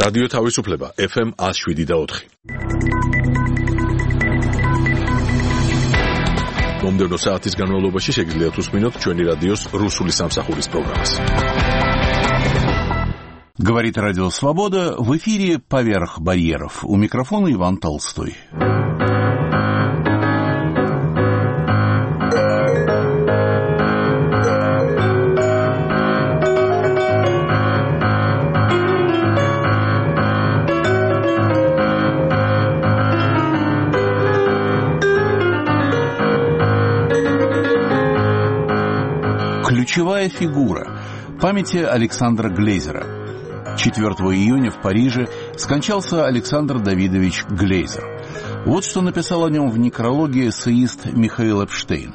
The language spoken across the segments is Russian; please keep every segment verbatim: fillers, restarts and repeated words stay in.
რადიო თავისუფლება ეფ ემ one oh seven და four. მომდევნო საათის განმავლობაში შეგიძლიათ უსმინოთ ჩვენი რადიოს რუსული სამსახურის პროგრამას. Говорит Радио Свобода, в эфире «Поверх барьеров». У микрофона Иван Толстой. Ключевая фигура памяти Александра Глейзера. четвёртого июня в Париже скончался Александр Давидович Глейзер. Вот что написал о нем в некрологе эссеист Михаил Эпштейн.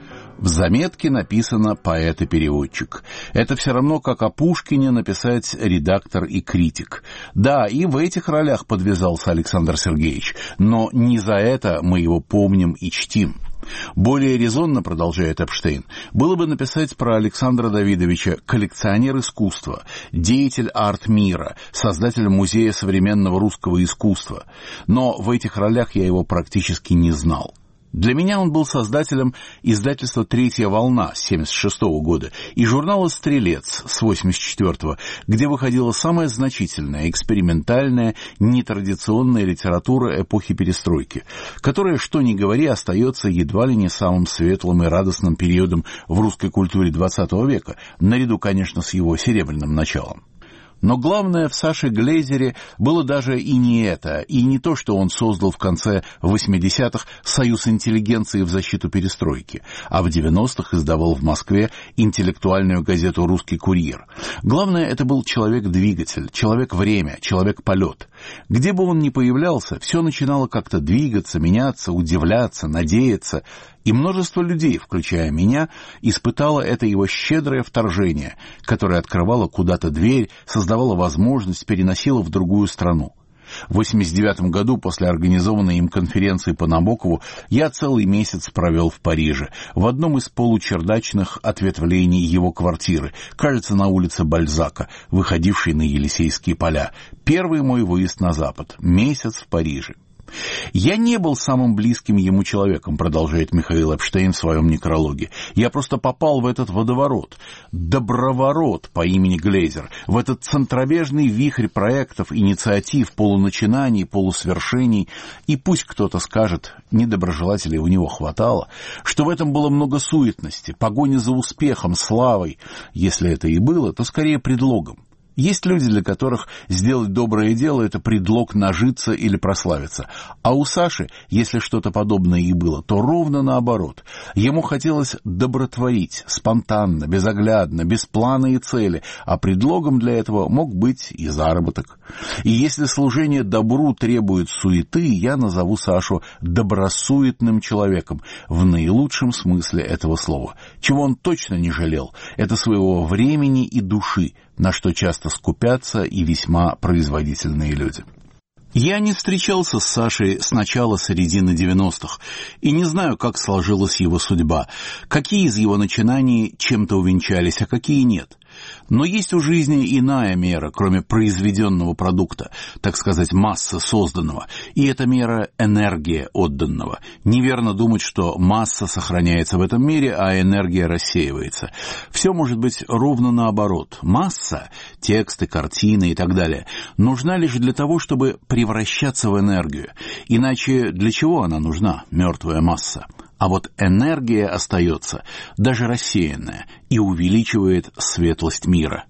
В заметке написано «поэт и переводчик». Это все равно, как о Пушкине написать редактор и критик. Да, и в этих ролях подвязался Александр Сергеевич, но не за это мы его помним и чтим. Более резонно, продолжает Эпштейн, было бы написать про Александра Давидовича коллекционер искусства, деятель арт-мира, создатель музея современного русского искусства. Но в этих ролях я его практически не знал. Для меня он был создателем издательства «Третья волна» с семьдесят шестого года и журнала «Стрелец» с восемьдесят четвёртого, где выходила самая значительная, экспериментальная, нетрадиционная литература эпохи перестройки, которая, что ни говори, остается едва ли не самым светлым и радостным периодом в русской культуре двадцатого века, наряду, конечно, с его серебряным началом. Но главное в Саше Глейзере было даже и не это, и не то, что он создал в конце восьмидесятых союз интеллигенции в защиту перестройки, а в девяностых издавал в Москве интеллектуальную газету «Русский курьер». Главное, это был человек-двигатель, человек-время, человек-полет. Где бы он ни появлялся, все начинало как-то двигаться, меняться, удивляться, надеяться. И множество людей, включая меня, испытало это его щедрое вторжение, которое открывало куда-то дверь, создавало возможность, переносило в другую страну. В восемьдесят девятом году, после организованной им конференции по Набокову, я целый месяц провел в Париже, в одном из получердачных ответвлений его квартиры, кажется, на улице Бальзака, выходившей на Елисейские поля. Первый мой выезд на Запад. Месяц в Париже. «Я не был самым близким ему человеком», продолжает Михаил Эпштейн в своем некрологе. «Я просто попал в этот водоворот, доброворот по имени Глейзер, в этот центробежный вихрь проектов, инициатив, полуначинаний, полусвершений. И пусть кто-то скажет, недоброжелателей у него хватало, что в этом было много суетности, погони за успехом, славой. Если это и было, то скорее предлогом. Есть люди, для которых сделать доброе дело – это предлог нажиться или прославиться. А у Саши, если что-то подобное и было, то ровно наоборот. Ему хотелось добротворить, спонтанно, безоглядно, без плана и цели, а предлогом для этого мог быть и заработок. И если служение добру требует суеты, я назову Сашу добросуетным человеком в наилучшем смысле этого слова. Чего он точно не жалел – это своего времени и души, на что часто скупятся и весьма производительные люди. Я не встречался с Сашей с начала середины девяностых и не знаю, как сложилась его судьба, какие из его начинаний чем-то увенчались, а какие нет. Но есть у жизни иная мера, кроме произведенного продукта, так сказать, массы созданного, и эта мера – энергия отданного. Неверно думать, что масса сохраняется в этом мире, а энергия рассеивается. Все может быть ровно наоборот. Масса – тексты, картины и так далее – нужна лишь для того, чтобы превращаться в энергию. Иначе для чего она нужна, мертвая масса? А вот энергия остается, даже рассеянная, и увеличивает светлость мира.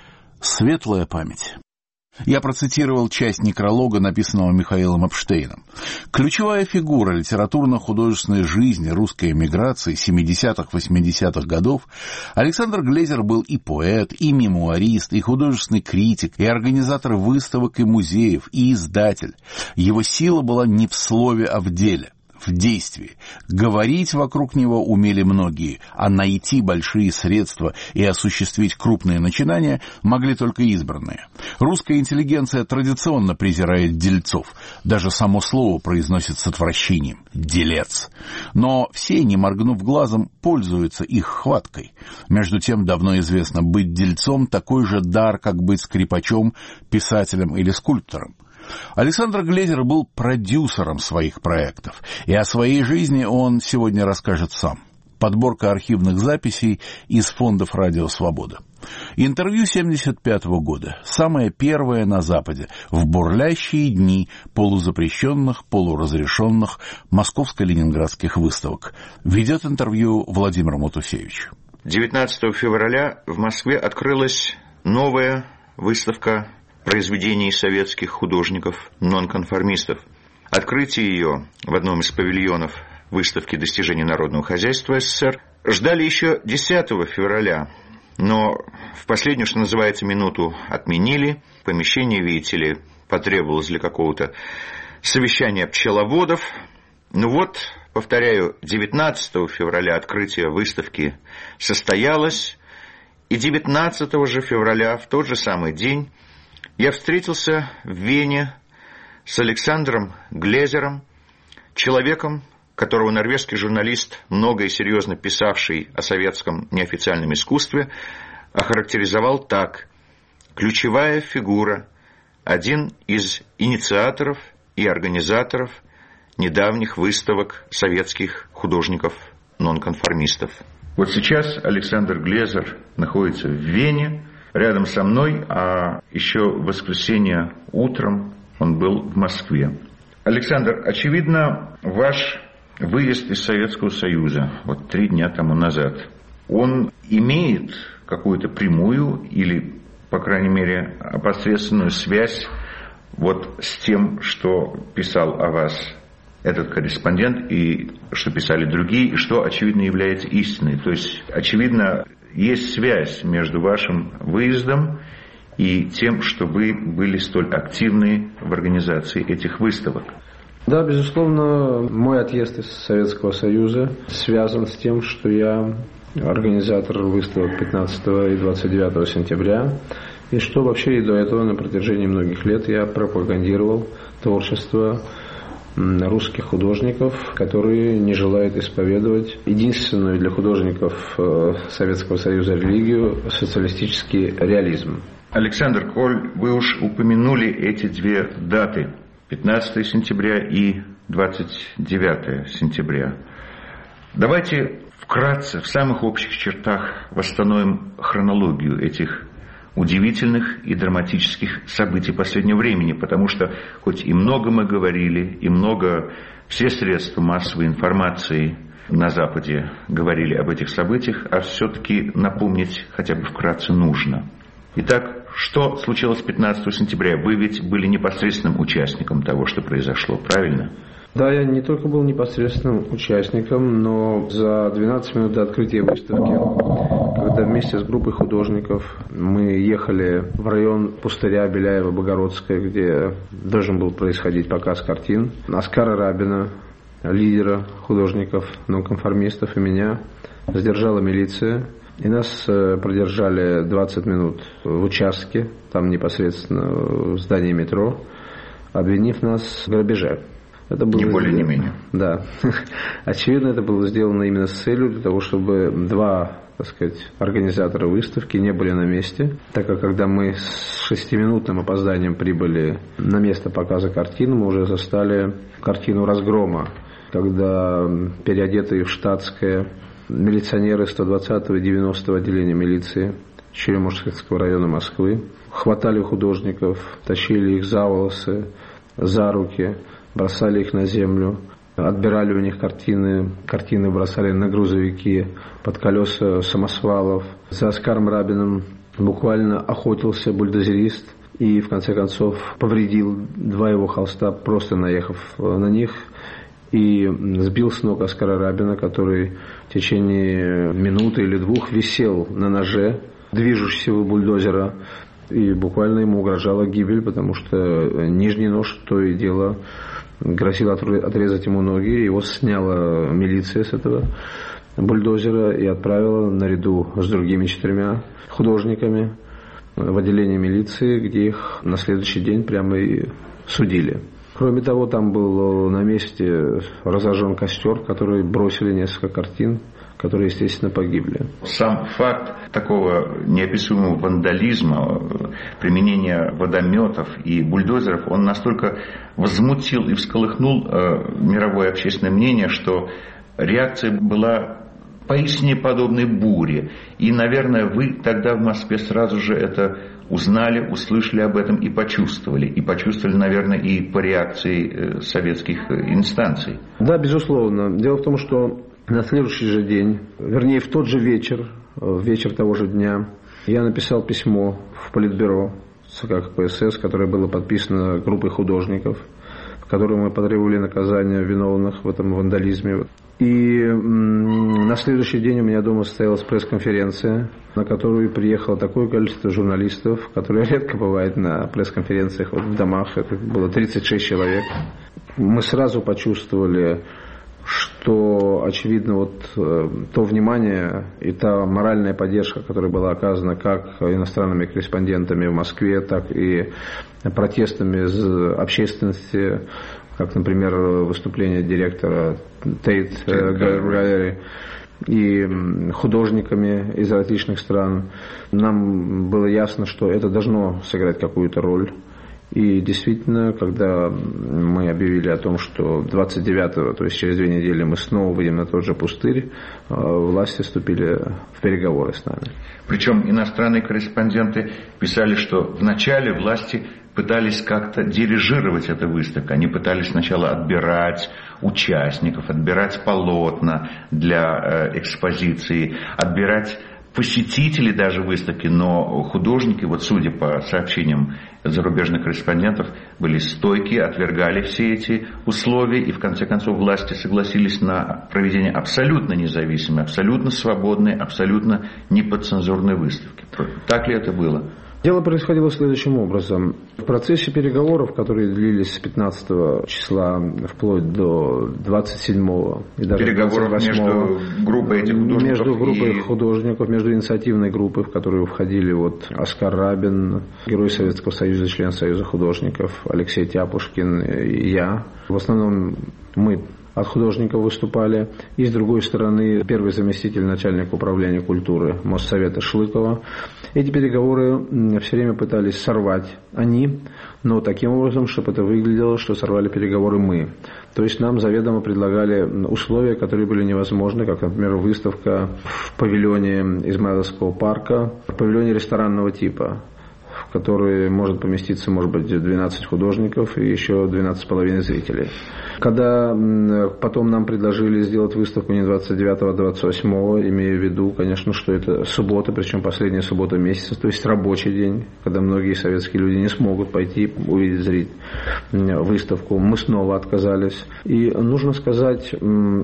Светлая память. Я процитировал часть некролога, написанного Михаилом Эпштейном. Ключевая фигура литературно-художественной жизни русской эмиграции семидесятых-восьмидесятых годов, Александр Глейзер был и поэт, и мемуарист, и художественный критик, и организатор выставок и музеев, и издатель. Его сила была не в слове, а в деле. в действии. Говорить вокруг него умели многие, а найти большие средства и осуществить крупные начинания могли только избранные. Русская интеллигенция традиционно презирает дельцов. Даже само слово произносит с отвращением – делец. Но все, не моргнув глазом, пользуются их хваткой. Между тем, давно известно, быть дельцом – такой же дар, как быть скрипачом, писателем или скульптором. Александр Глейзер был продюсером своих проектов, и о своей жизни он сегодня расскажет сам. Подборка архивных записей из фондов «Радио Свобода». Интервью семьдесят пятого года, самое первое на Западе, в бурлящие дни полузапрещенных, полуразрешенных московско-ленинградских выставок. Ведет интервью Владимир Матусевич. девятнадцатого февраля в Москве открылась новая выставка произведений советских художников-нонконформистов. Открытие ее в одном из павильонов выставки достижений народного хозяйства СССР ждали еще десятого февраля, но в последнюю, что называется, минуту отменили. Помещение, видите ли, потребовалось для какого-то совещания пчеловодов. Ну вот, повторяю, девятнадцатого февраля открытие выставки состоялось, и девятнадцатого же февраля, в тот же самый день, я встретился в Вене с Александром Глейзером, человеком, которого норвежский журналист, много и серьезно писавший о советском неофициальном искусстве, охарактеризовал так: ключевая фигура, один из инициаторов и организаторов недавних выставок советских художников-нонконформистов. Вот сейчас Александр Глейзер находится в Вене, рядом со мной, а еще в воскресенье утром он был в Москве. Александр, очевидно, ваш выезд из Советского Союза, вот три дня тому назад, он имеет какую-то прямую или, по крайней мере, опосредственную связь вот с тем, что писал о вас этот корреспондент, и что писали другие, и что, очевидно, является истиной. То есть, очевидно, есть связь между вашим выездом и тем, что вы были столь активны в организации этих выставок. Да, безусловно, мой отъезд из Советского Союза связан с тем, что я организатор выставок пятнадцатого и двадцать девятого сентября, и что вообще и до этого на протяжении многих лет я пропагандировал творчество русских художников, которые не желают исповедовать единственную для художников Советского Союза религию – социалистический реализм. Александр, коль вы уж упомянули эти две даты – пятнадцатого сентября и двадцать девятого сентября, давайте вкратце, в самых общих чертах восстановим хронологию этих удивительных и драматических событий последнего времени, потому что хоть и много мы говорили, и много все средства массовой информации на Западе говорили об этих событиях, а все-таки напомнить хотя бы вкратце нужно. Итак, что случилось пятнадцатого сентября? Вы ведь были непосредственным участником того, что произошло, правильно? Да, я не только был непосредственным участником, но за двенадцать минут до открытия выставки, когда вместе с группой художников мы ехали в район Пустыря, Беляева, Богородская, где должен был происходить показ картин, Оскара Рабина, лидера художников, нонконформистов, и меня задержала милиция. И нас продержали двадцать минут в участке, там непосредственно в здании метро, обвинив нас в грабеже. Это было не более, сделано, не менее. Да. Очевидно, это было сделано именно с целью для того, чтобы два, так сказать, организатора выставки не были на месте, так как когда мы с шестиминутным опозданием прибыли на место показа картин, мы уже застали картину разгрома, когда переодетые в штатское милиционеры сто двадцатого и девяностого отделения милиции Черемушского района Москвы хватали художников, тащили их за волосы, за руки, бросали их на землю, отбирали у них картины, картины бросали на грузовики, под колеса самосвалов. За Оскаром Рабиным буквально охотился бульдозерист и, в конце концов, повредил два его холста, просто наехав на них, и сбил с ног Оскара Рабина, который в течение минуты или двух висел на ноже движущегося бульдозера, и буквально ему угрожала гибель, потому что нижний нож то и дело грозил отрезать ему ноги. Его сняла милиция с этого бульдозера и отправила наряду с другими четырьмя художниками в отделение милиции, где их на следующий день прямо и судили. Кроме того, там был на месте разожжен костер, в который бросили несколько картин, которые, естественно, погибли. Сам факт такого неописуемого вандализма, применения водометов и бульдозеров, он настолько возмутил и всколыхнул мировое общественное мнение, что реакция была поистине подобной буре. И, наверное, вы тогда в Москве сразу же это узнали, услышали об этом и почувствовали. И почувствовали, наверное, и по реакции советских инстанций. Да, безусловно. Дело в том, что на следующий же день, вернее, в тот же вечер, в вечер того же дня, я написал письмо в Политбюро ЦК КПСС, которое было подписано группой художников, в котором мы потребовали наказания виновных в этом вандализме. И на следующий день у меня дома состоялась пресс-конференция, на которую приехало такое количество журналистов, которое редко бывает на пресс-конференциях вот в домах. Это было тридцать шесть человек. Мы сразу почувствовали, что, очевидно, вот то внимание и та моральная поддержка, которая была оказана как иностранными корреспондентами в Москве, так и протестами из общественности, как, например, выступление директора Tate Gallery и художниками из различных стран, нам было ясно, что это должно сыграть какую-то роль. И действительно, когда мы объявили о том, что двадцать девятого, то есть через две недели, мы снова выйдем на тот же пустырь, власти вступили в переговоры с нами. Причем иностранные корреспонденты писали, что вначале власти пытались как-то дирижировать эту выставку. Они пытались сначала отбирать участников, отбирать полотна для экспозиции, отбирать посетителей даже выставки, но художники, вот судя по сообщениям зарубежных корреспондентов, были стойки, отвергали все эти условия, и в конце концов власти согласились на проведение абсолютно независимой, абсолютно свободной, абсолютно неподцензурной выставки. Так ли это было? Дело происходило следующим образом. В процессе переговоров, которые длились с пятнадцатого числа вплоть до двадцать седьмого и даже переговоров двадцать восьмого, между группой этих художников, между группой и... художников, между инициативной группой, в которую входили вот Оскар Рабин, герой Советского Союза, член Союза художников, Алексей Тяпушкин и я. В основном мы от художников выступали. И с другой стороны, первый заместитель начальника управления культуры Моссовета Шлыкова. Эти переговоры все время пытались сорвать они, но таким образом, чтобы это выглядело, что сорвали переговоры мы. То есть нам заведомо предлагали условия, которые были невозможны, как, например, выставка в павильоне Измайловского парка, в павильоне ресторанного типа, в который может поместиться, может быть, двенадцать художников и еще двенадцать с половиной зрителей. Когда потом нам предложили сделать выставку не двадцать девятого, а двадцать восьмого, имея в виду, конечно, что это суббота, причем последняя суббота месяца, то есть рабочий день, когда многие советские люди не смогут пойти увидеть зрить выставку, мы снова отказались. И нужно сказать,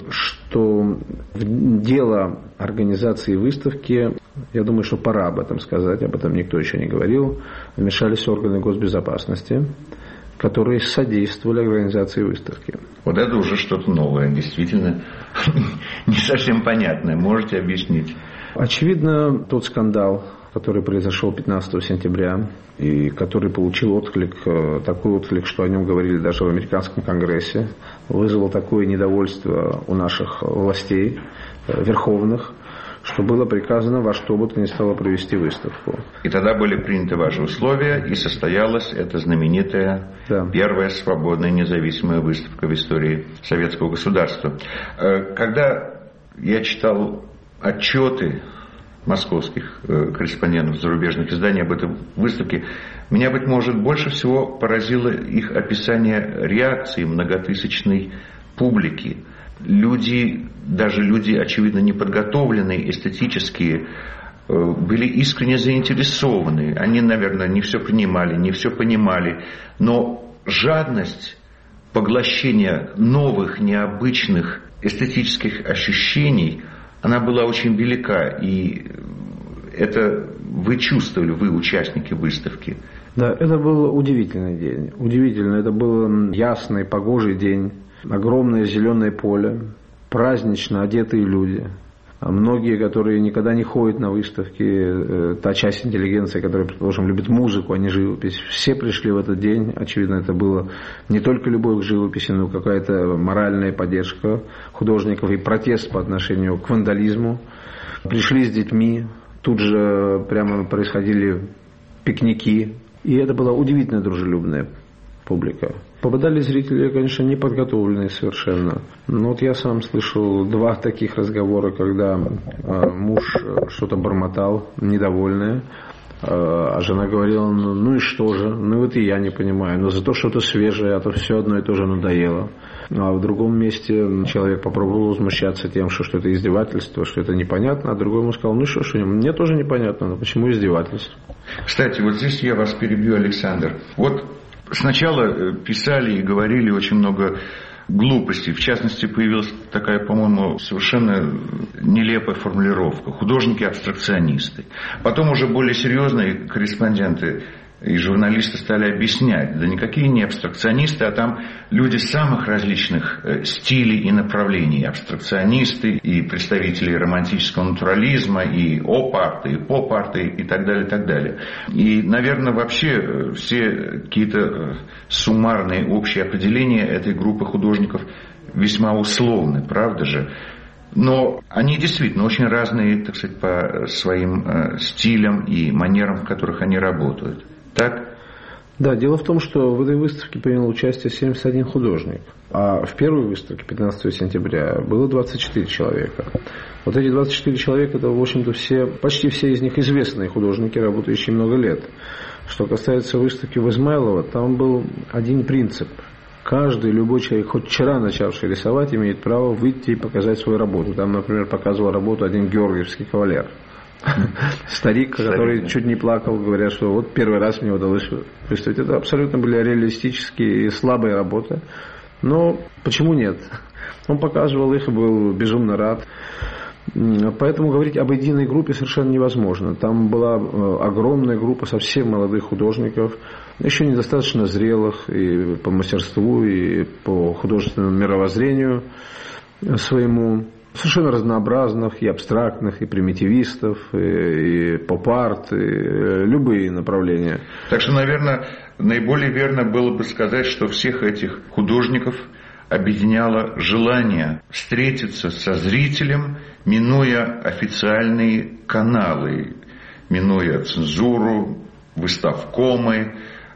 что в дело организации выставки, я думаю, что пора об этом сказать, об этом никто еще не говорил, вмешались органы госбезопасности, которые содействовали организации выставки. Вот это уже что-то новое, действительно не совсем понятное. Можете объяснить? Очевидно, тот скандал, который произошел пятнадцатого сентября, и который получил отклик, такой отклик, что о нем говорили даже в американском конгрессе, вызвал такое недовольство у наших властей верховных, что было приказано во что бы то ни стало провести выставку. И тогда были приняты ваши условия, и состоялась эта знаменитая да. первая свободная независимая выставка в истории советского государства. Когда я читал отчеты московских корреспондентов зарубежных изданий об этой выставке, меня, быть может, больше всего поразило их описание реакции многотысячной публики. Люди, даже люди, очевидно, неподготовленные, эстетические, были искренне заинтересованы. Они, наверное, не все принимали, не все понимали. Но жадность поглощения новых, необычных эстетических ощущений, она была очень велика. И это вы чувствовали, вы, участники выставки. Да, это был удивительный день. Удивительно. Это был ясный, погожий день. Огромное зеленое поле. Празднично одетые люди. А многие, которые никогда не ходят на выставки, та часть интеллигенции, которая, предположим, любит музыку, а не живопись, все пришли в этот день. Очевидно, это было не только любовь к живописи, но и какая-то моральная поддержка художников и протест по отношению к вандализму. Пришли с детьми, тут же прямо происходили пикники. И это была удивительно дружелюбная публика. Попадали зрители, конечно, неподготовленные совершенно. Но вот я сам слышал два таких разговора, когда муж что-то бормотал, недовольное, а жена говорила: ну, ну и что же, ну вот и я не понимаю, но зато что-то свежее, а то все одно и то же надоело. А в другом месте человек попробовал возмущаться тем, что, что это издевательство, что это непонятно, а другой ему сказал: ну что, что мне тоже непонятно, но почему издевательство? Кстати, вот здесь я вас перебью, Александр. Вот сначала писали и говорили очень много глупостей. В частности, появилась такая, по-моему, совершенно нелепая формулировка: художники-абстракционисты. Потом уже более серьезные корреспонденты и журналисты стали объяснять: да никакие не абстракционисты, а там люди самых различных стилей и направлений. Абстракционисты и представители романтического натурализма, и оп-арта, и поп-арта, и так далее, и так далее. И, наверное, вообще все какие-то суммарные общие определения этой группы художников весьма условны, правда же? Но они действительно очень разные, так сказать, по своим стилям и манерам, в которых они работают. Так? Да, дело в том, что в этой выставке принял участие семьдесят один художник, а в первой выставке, пятнадцатого сентября, было двадцать четыре человека. Вот эти двадцать четыре человека, это, в общем-то, все, почти все из них известные художники, работающие много лет. Что касается выставки в Измайлово, там был один принцип. Каждый, любой человек, хоть вчера начавший рисовать, имеет право выйти и показать свою работу. Там, например, показывал работу один георгиевский кавалер. Старик, который чуть не плакал, говоря, что вот первый раз мне удалось выставить. Это абсолютно были реалистические и слабые работы. Но почему нет? Он показывал их и был безумно рад. Поэтому говорить об единой группе совершенно невозможно. Там была огромная группа совсем молодых художников, еще недостаточно зрелых и по мастерству, и по художественному мировоззрению своему. Совершенно разнообразных, и абстрактных, и примитивистов, и, и поп-арт, и любые направления. Так что, наверное, наиболее верно было бы сказать, что всех этих художников объединяло желание встретиться со зрителем, минуя официальные каналы, минуя цензуру, выставкомы,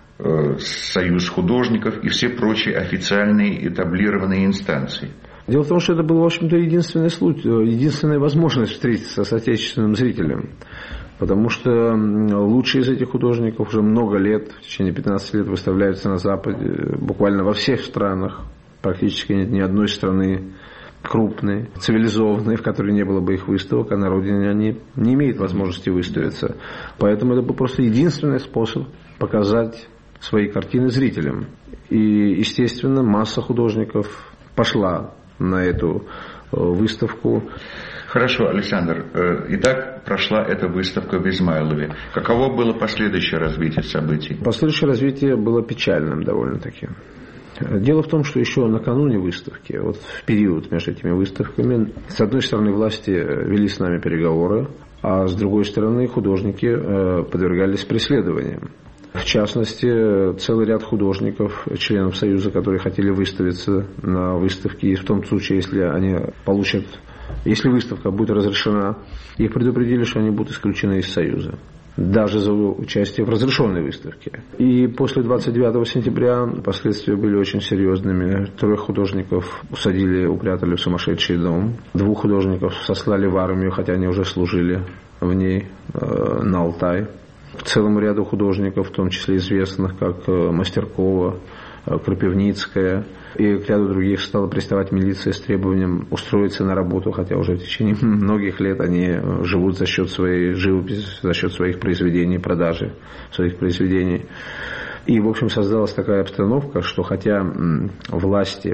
э, союз художников и все прочие официальные этаблированные инстанции. Дело в том, что это был, в общем-то, единственный случай, единственная возможность встретиться с отечественным зрителем. Потому что лучшие из этих художников уже много лет, в течение пятнадцати лет выставляются на Западе, буквально во всех странах. Практически нет ни одной страны крупной, цивилизованной, в которой не было бы их выставок, а на родине они не имеют возможности выставиться. Поэтому это был просто единственный способ показать свои картины зрителям. И, естественно, масса художников пошла на эту выставку. Хорошо, Александр. Итак, прошла эта выставка в Измайлове. Каково было последующее развитие событий? Последующее развитие было печальным довольно-таки. Дело в том, что еще накануне выставки, вот в период между этими выставками, с одной стороны, власти вели с нами переговоры, а с другой стороны, художники подвергались преследованиям. В частности, целый ряд художников, членов Союза, которые хотели выставиться на выставке, и в том случае, если они получат, если выставка будет разрешена, их предупредили, что они будут исключены из Союза, даже за участие в разрешенной выставке. И после двадцать девятого сентября последствия были очень серьезными. Трех художников усадили, упрятали в сумасшедший дом. Двух художников сослали в армию, хотя они уже служили в ней, э, на Алтай. К целому ряду художников, в том числе известных, как Мастеркова, Крапивницкая, и к ряду других стала приставать милиция с требованием устроиться на работу, хотя уже в течение многих лет они живут за счет своей живописи, за счет своих произведений, продажи своих произведений. И, в общем, создалась такая обстановка, что хотя власти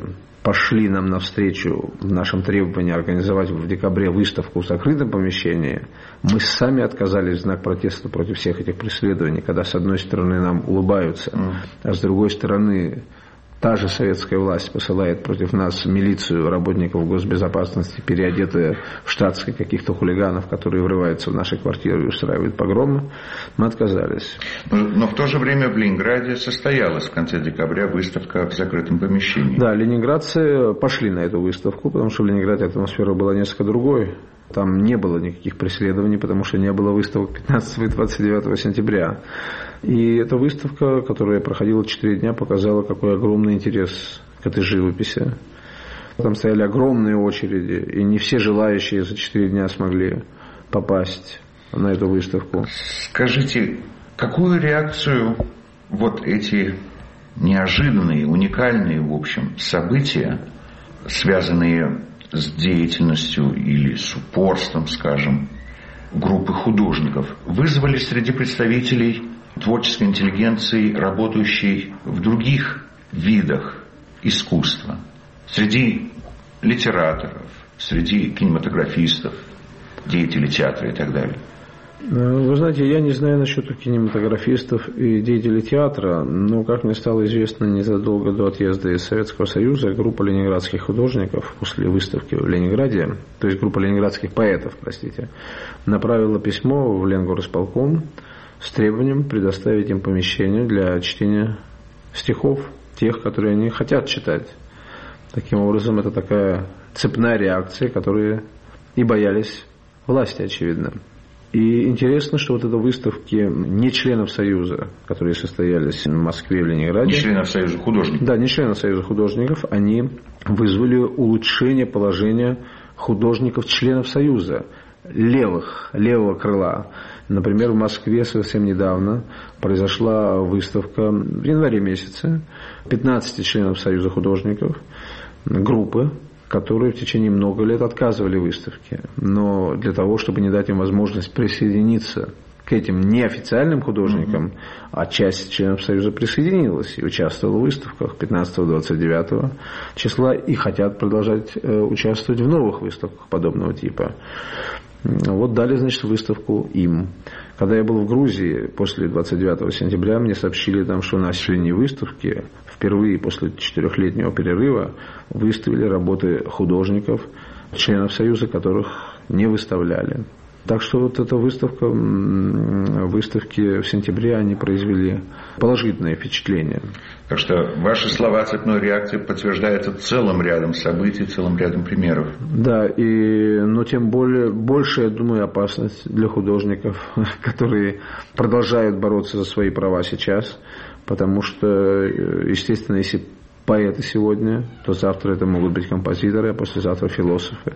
пошли нам навстречу в нашем требовании организовать в декабре выставку в закрытом помещении, мы сами отказались в знак протеста против всех этих преследований, когда с одной стороны нам улыбаются, а с другой стороны та же советская власть посылает против нас милицию, работников госбезопасности, переодетые в штатские каких-то хулиганов, которые врываются в наши квартиры и устраивают погромы. Мы отказались. Но, но в то же время в Ленинграде состоялась в конце декабря выставка в закрытом помещении. Да, ленинградцы пошли на эту выставку, потому что в Ленинграде атмосфера была несколько другой. Там не было никаких преследований, потому что не было выставок пятнадцатого и двадцать девятого сентября. И эта выставка, которая проходила четыре дня, показала, какой огромный интерес к этой живописи. Там стояли огромные очереди, и не все желающие за четыре дня смогли попасть на эту выставку. Скажите, какую реакцию вот эти неожиданные, уникальные, в общем, события, связанные с деятельностью или с упорством, скажем, группы художников, вызвали среди представителей творческой интеллигенции, работающей в других видах искусства, среди литераторов, среди кинематографистов, деятелей театра и так далее? Вы знаете, я не знаю насчет кинематографистов и деятелей театра, но, как мне стало известно незадолго до отъезда из Советского Союза, группа ленинградских художников после выставки в Ленинграде, то есть группа ленинградских поэтов, простите, направила письмо в Ленгорисполком с требованием предоставить им помещение для чтения стихов, тех, которые они хотят читать. Таким образом, это такая цепная реакция, которые и боялись власти, очевидно. И интересно, что вот это выставки не членов Союза, которые состоялись в Москве и в Ленинграде. Не членов Союза художников. Да, не членов Союза художников. Они вызвали улучшение положения художников членов Союза. Левых, левого крыла. Например, в Москве совсем недавно произошла выставка в январе месяце пятнадцати членов Союза художников, группы, которые в течение многих лет отказывали выставке. Но для того, чтобы не дать им возможность присоединиться к этим неофициальным художникам, mm-hmm. а часть членов Союза присоединилась и участвовала в выставках пятнадцатого-двадцать девятого числа и хотят продолжать э, участвовать в новых выставках подобного типа. Вот дали, значит, выставку им. Когда я был в Грузии после двадцать девятого сентября, мне сообщили там, что на осенней выставке впервые после четырехлетнего перерыва выставили работы художников, членов Союза, которых не выставляли. Так что вот эта выставка, выставки в сентябре, они произвели положительное впечатление. Так что ваши слова о цепной реакции подтверждаются целым рядом событий, целым рядом примеров. Да, и, но тем более, больше, я думаю, опасность для художников, которые продолжают бороться за свои права сейчас, потому что, естественно, если поэты сегодня, то завтра это могут быть композиторы, а послезавтра философы.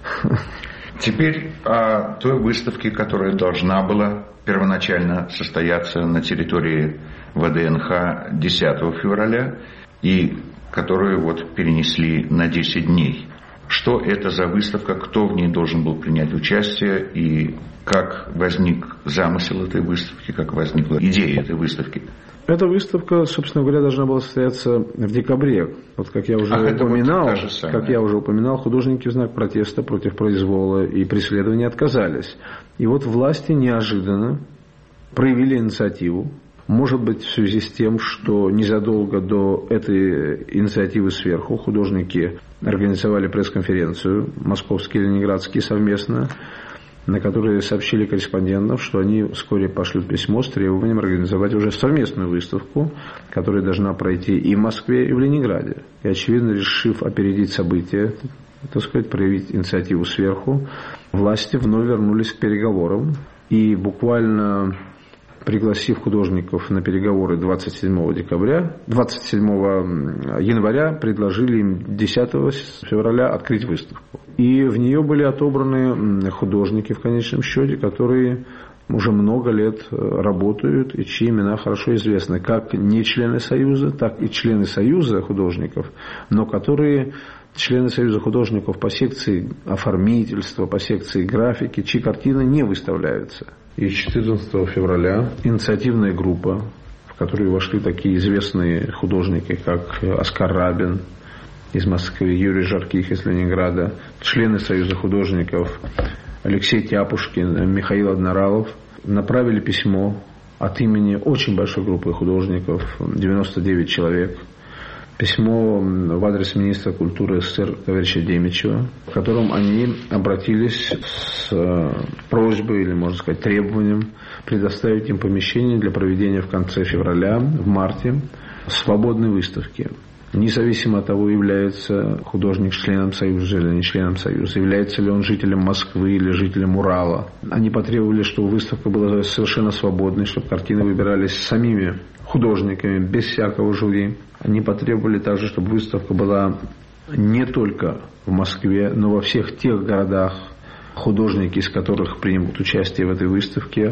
Теперь о той выставке, которая должна была первоначально состояться на территории ВДНХ десятого февраля и которую вот перенесли на десять дней. Что это за выставка, кто в ней должен был принять участие и как возник замысел этой выставки, как возникла идея этой выставки? Эта выставка, собственно говоря, должна была состояться в декабре. Вот как я уже Ах, упоминал, вот как я уже упоминал, художники в знак протеста против произвола и преследования отказались. И вот власти неожиданно проявили инициативу. Может быть, в связи с тем, что незадолго до этой инициативы сверху художники организовали пресс-конференцию, московские и ленинградские совместно, на которые сообщили корреспондентам, что они вскоре пошлют письмо с требованием организовать уже совместную выставку, которая должна пройти и в Москве, и в Ленинграде. И, очевидно, решив опередить события, так сказать, проявить инициативу сверху, власти вновь вернулись к переговорам. И буквально пригласив художников на переговоры двадцать седьмого декабря, двадцать седьмого января предложили им десятого февраля открыть выставку. И в нее были отобраны художники, в конечном счете, которые уже много лет работают и чьи имена хорошо известны, как не члены Союза, так и члены Союза художников, но которые члены Союза художников по секции оформительства, по секции графики, чьи картины не выставляются. И четырнадцатого февраля инициативная группа, в которую вошли такие известные художники, как Оскар Рабин, из Москвы, Юрий Жарких из Ленинграда, члены Союза художников Алексей Тяпушкин, Михаил Одноралов направили письмо от имени очень большой группы художников, девяносто девять человек, письмо в адрес министра культуры СССР товарища Демичева, в котором они обратились с просьбой, или, можно сказать, требованием предоставить им помещение для проведения в конце февраля, в марте, свободной выставки. Независимо от того, является художник членом Союза или не членом Союза, является ли он жителем Москвы или жителем Урала. Они потребовали, чтобы выставка была совершенно свободной, чтобы картины выбирались самими художниками, без всякого жюри. Они потребовали также, чтобы выставка была не только в Москве, но во всех тех городах, художники, из которых примут участие в этой выставке,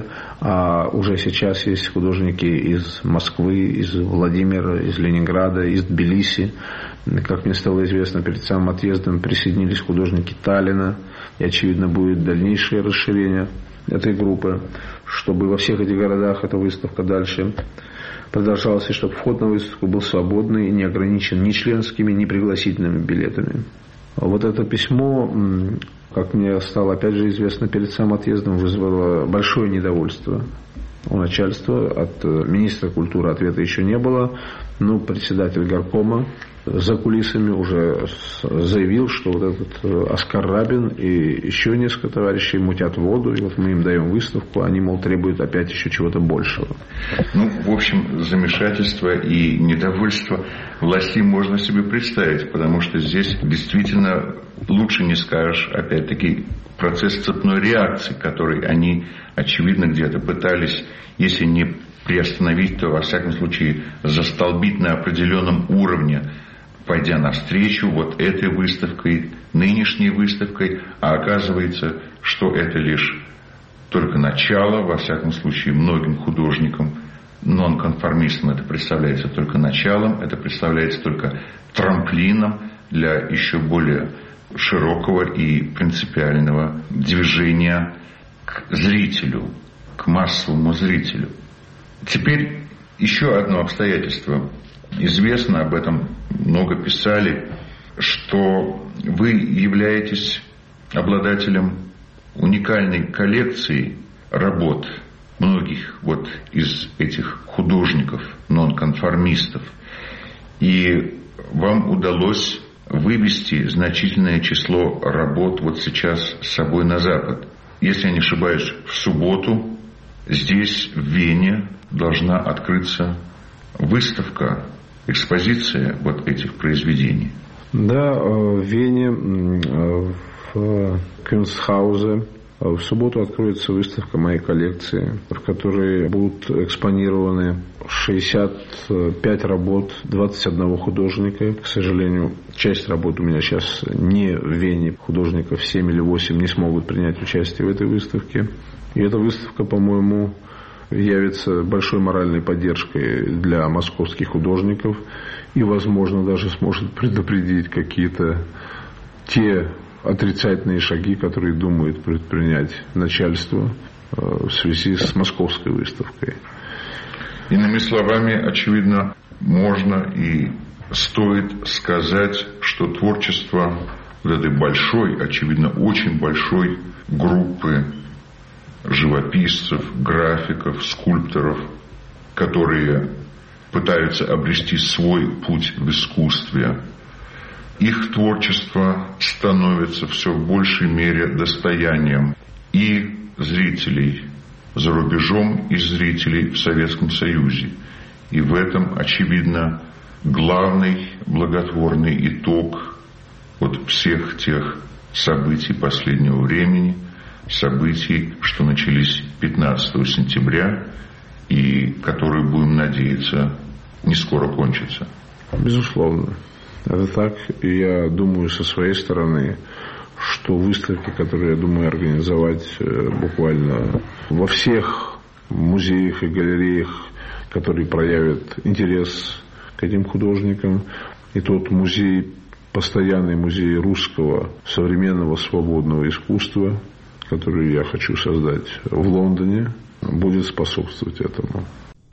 а уже сейчас есть художники из Москвы, из Владимира, из Ленинграда, из Тбилиси. Как мне стало известно, перед самым отъездом присоединились художники Таллина, и, очевидно, будет дальнейшее расширение этой группы, чтобы во всех этих городах эта выставка дальше продолжалась, и чтобы вход на выставку был свободный и не ограничен ни членскими, ни пригласительными билетами. Вот это письмо, как мне стало опять же известно перед самым отъездом, вызвало большое недовольство у начальства. От министра культуры ответа еще не было, но председатель горкома за кулисами уже заявил, что вот этот Оскар Рабин и еще несколько товарищей мутят воду, и вот мы им даем выставку, они, мол, требуют опять еще чего-то большего. Ну, в общем, замешательство и недовольство властей можно себе представить, потому что здесь действительно лучше не скажешь, опять-таки, процесс цепной реакции, который они, очевидно, где-то пытались, если не приостановить, то, во всяком случае, застолбить на определенном уровне, пойдя навстречу вот этой выставкой, нынешней выставкой, а оказывается, что это лишь только начало, во всяком случае, многим художникам, нонконформистам это представляется только началом, это представляется только трамплином для еще более широкого и принципиального движения к зрителю, к массовому зрителю. Теперь еще одно обстоятельство. Известно, об этом много писали, что вы являетесь обладателем уникальной коллекции работ многих вот из этих художников, нонконформистов. И вам удалось вывести значительное число работ вот сейчас с собой на Запад. Если я не ошибаюсь, в субботу здесь, в Вене, должна открыться выставка, экспозиция вот этих произведений. Да, в Вене, в Кюнстхаузе, в субботу откроется выставка моей коллекции, в которой будут экспонированы шестьдесят пять работ двадцать одного художника. К сожалению, часть работ у меня сейчас не в Вене. Художников семь или восемь не смогут принять участие в этой выставке. И эта выставка, по-моему, явится большой моральной поддержкой для московских художников и, возможно, даже сможет предупредить какие-то те отрицательные шаги, которые думает предпринять начальство в связи с московской выставкой. Иными словами, очевидно, можно и стоит сказать, что творчество вот этой большой, очевидно, очень большой группы живописцев, графиков, скульпторов, которые пытаются обрести свой путь в искусстве, их творчество становится все в большей мере достоянием и зрителей за рубежом, и зрителей в Советском Союзе. И в этом, очевидно, главный благотворный итог от всех тех событий последнего времени, событий, что начались пятнадцатого сентября и которые, будем надеяться, не скоро кончатся. Безусловно. Это так. И я думаю со своей стороны, что выставки, которые я думаю организовать буквально во всех музеях и галереях, которые проявят интерес к этим художникам, и тот музей, постоянный музей русского современного свободного искусства, который я хочу создать в Лондоне, будет способствовать этому.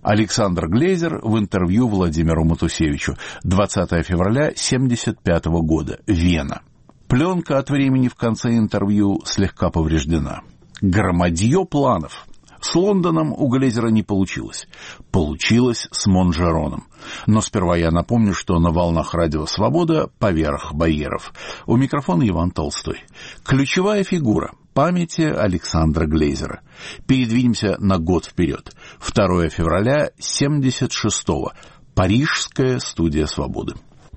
Александр Глейзер в интервью Владимиру Матусевичу. двадцатое февраля семьдесят пятого года. Вена. Пленка от времени в конце интервью слегка повреждена. Громадье планов. С Лондоном у Глейзера не получилось. Получилось с Монжероном. Но сперва я напомню, что на волнах радио «Свобода» поверх барьеров. У микрофона Иван Толстой. Ключевая фигура памяти Александра Глейзера. Передвинемся на год вперед. второе февраля семьдесят шестого. Парижская студия «Свободы».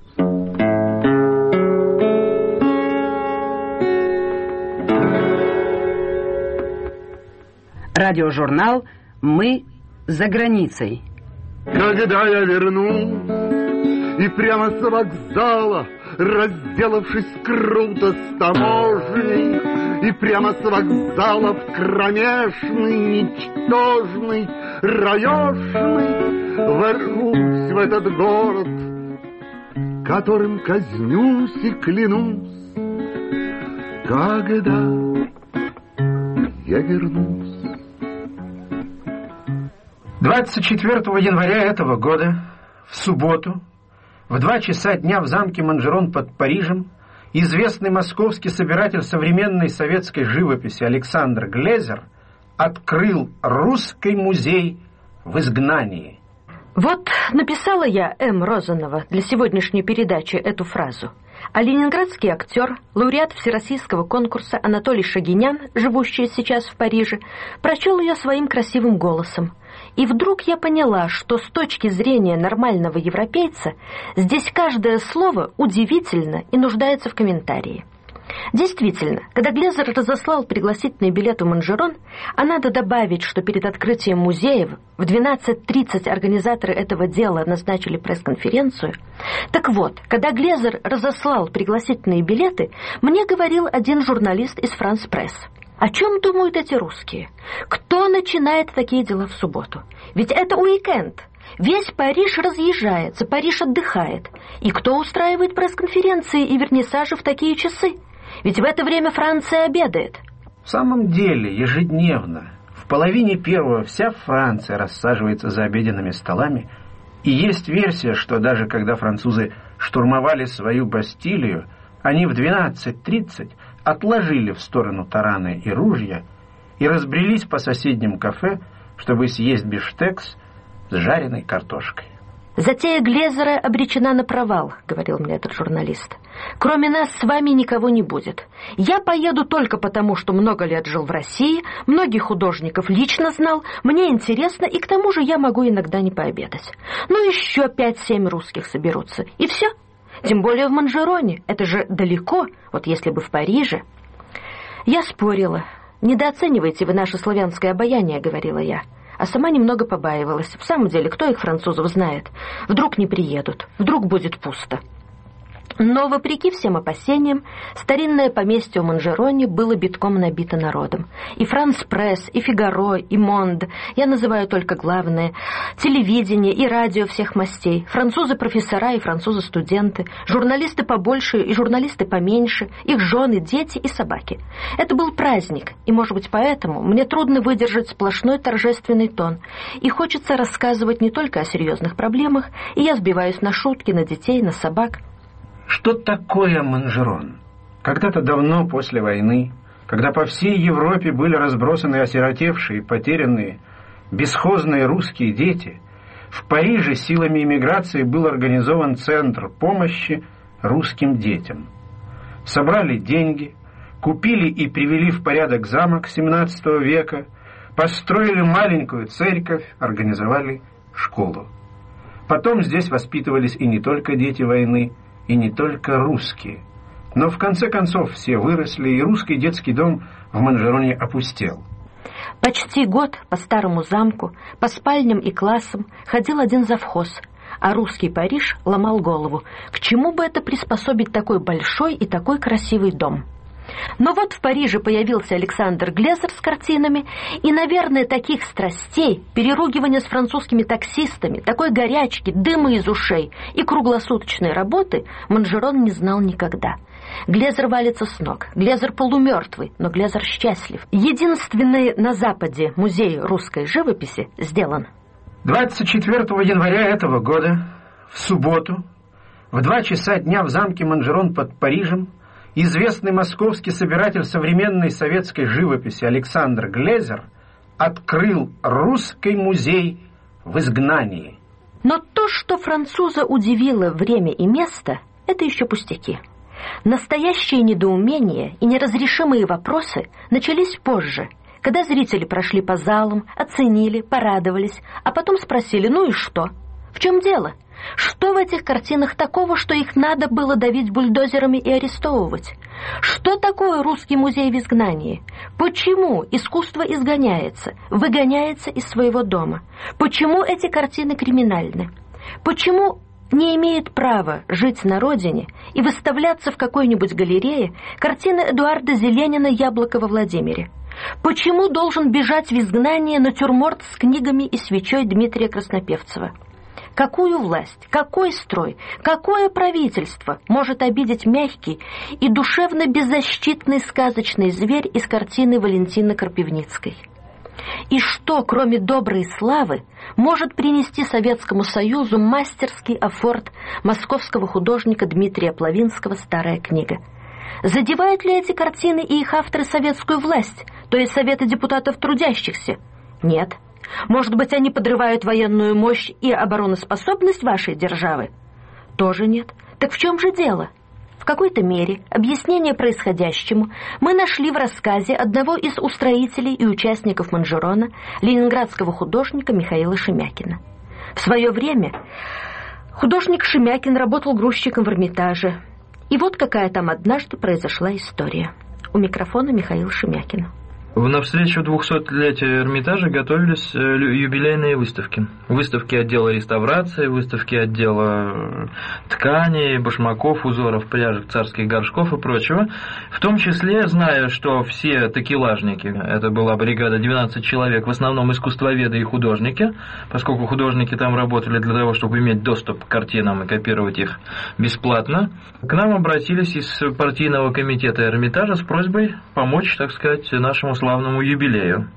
Радиожурнал «Мы за границей». Когда я вернусь, и прямо с вокзала, разделавшись круто с таможней, и прямо с вокзала в кромешный, ничтожный, раешный, ворвусь в этот город, которым казнюсь и клянусь, когда я вернусь. двадцать четвёртого января этого года, в субботу, в два часа дня в замке Монжерон под Парижем, известный московский собиратель современной советской живописи Александр Глейзер открыл русский музей в изгнании. Вот написала я М. Розанова для сегодняшней передачи эту фразу. А ленинградский актер, лауреат всероссийского конкурса Анатолий Шагинян, живущий сейчас в Париже, прочел ее своим красивым голосом. И вдруг я поняла, что с точки зрения нормального европейца здесь каждое слово удивительно и нуждается в комментарии. Действительно, когда Глейзер разослал пригласительный билет в Монжерон, а надо добавить, что перед открытием музеев в двенадцать тридцать организаторы этого дела назначили пресс-конференцию. Так вот, когда Глейзер разослал пригласительные билеты, мне говорил один журналист из «Франс Пресс». О чем думают эти русские? Кто начинает такие дела в субботу? Ведь это уикенд. Весь Париж разъезжается, Париж отдыхает. И кто устраивает пресс-конференции и вернисажи в такие часы? Ведь в это время Франция обедает. В самом деле, ежедневно, в половине первого вся Франция рассаживается за обеденными столами, и есть версия, что даже когда французы штурмовали свою Бастилию, они в двенадцать тридцать отложили в сторону тараны и ружья и разбрелись по соседним кафе, чтобы съесть бифштекс с жареной картошкой. «Затея Глейзера обречена на провал», — говорил мне этот журналист. «Кроме нас с вами никого не будет. Я поеду только потому, что много лет жил в России, многих художников лично знал, мне интересно, и к тому же я могу иногда не пообедать. Ну, еще пять-семь русских соберутся, и все. Тем более в Монжероне, это же далеко, вот если бы в Париже». Я спорила. «Недооценивайте вы наше славянское обаяние», — говорила я. А сама немного побаивалась. В самом деле, кто их, французов, знает? Вдруг не приедут, вдруг будет пусто. Но, вопреки всем опасениям, старинное поместье в Монжероне было битком набито народом. И «Франс Пресс», и «Фигаро», и «Монд», я называю только главное, телевидение и радио всех мастей, французы-профессора и французы-студенты, журналисты побольше и журналисты поменьше, их жены, дети и собаки. Это был праздник, и, может быть, поэтому мне трудно выдержать сплошной торжественный тон, и хочется рассказывать не только о серьезных проблемах, и я сбиваюсь на шутки, на детей, на собак. Что такое Монжерон? Когда-то давно после войны, когда по всей Европе были разбросаны осиротевшие, потерянные, бесхозные русские дети, в Париже силами эмиграции был организован центр помощи русским детям. Собрали деньги, купили и привели в порядок замок семнадцатого века, построили маленькую церковь, организовали школу. Потом здесь воспитывались и не только дети войны, и не только русские. Но в конце концов все выросли, и русский детский дом в Монжероне опустел. Почти год по старому замку, по спальням и классам ходил один завхоз, а русский Париж ломал голову, к чему бы это приспособить такой большой и такой красивый дом. Но вот в Париже появился Александр Глейзер с картинами, и, наверное, таких страстей, переругивания с французскими таксистами, такой горячки, дыма из ушей и круглосуточной работы Монжерон не знал никогда. Глейзер валится с ног, Глейзер полумертвый, но Глейзер счастлив. Единственный на Западе музей русской живописи сделан. двадцать четвёртого января этого года, в субботу, в два часа дня в замке Монжерон под Парижем, известный московский собиратель современной советской живописи Александр Глейзер открыл русский музей в изгнании. Но то, что француза удивило время и место, это еще пустяки. Настоящее недоумение и неразрешимые вопросы начались позже, когда зрители прошли по залам, оценили, порадовались, а потом спросили: ну и что? В чем дело? Что в этих картинах такого, что их надо было давить бульдозерами и арестовывать? Что такое русский музей в изгнании? Почему искусство изгоняется, выгоняется из своего дома? Почему эти картины криминальны? Почему не имеет права жить на родине и выставляться в какой-нибудь галерее картины Эдуарда Зеленина «Яблоко во Владимире»? Почему должен бежать в изгнание натюрморт с книгами и свечой Дмитрия Краснопевцева? Какую власть, какой строй, какое правительство может обидеть мягкий и душевно беззащитный сказочный зверь из картины Валентины Крапивницкой? И что, кроме доброй славы, может принести Советскому Союзу мастерский афорт московского художника Дмитрия Плавинского «Старая книга»? Задевают ли эти картины и их авторы советскую власть, то есть Советы депутатов трудящихся? Нет. Может быть, они подрывают военную мощь и обороноспособность вашей державы? Тоже нет. Так в чем же дело? В какой-то мере объяснение происходящему мы нашли в рассказе одного из устроителей и участников Монжерона, ленинградского художника Михаила Шемякина. В свое время художник Шемякин работал грузчиком в Эрмитаже. И вот какая там однажды произошла история. У микрофона Михаил Шемякин. На встречу двухсотлетия Эрмитажа готовились юбилейные выставки. Выставки отдела реставрации, выставки отдела тканей, башмаков, узоров, пряжек, царских горшков и прочего. В том числе, зная, что все такелажники, это была бригада двенадцать человек, в основном искусствоведы и художники, поскольку художники там работали для того, чтобы иметь доступ к картинам и копировать их бесплатно, к нам обратились из партийного комитета Эрмитажа с просьбой помочь, так сказать, нашему славному юбилею.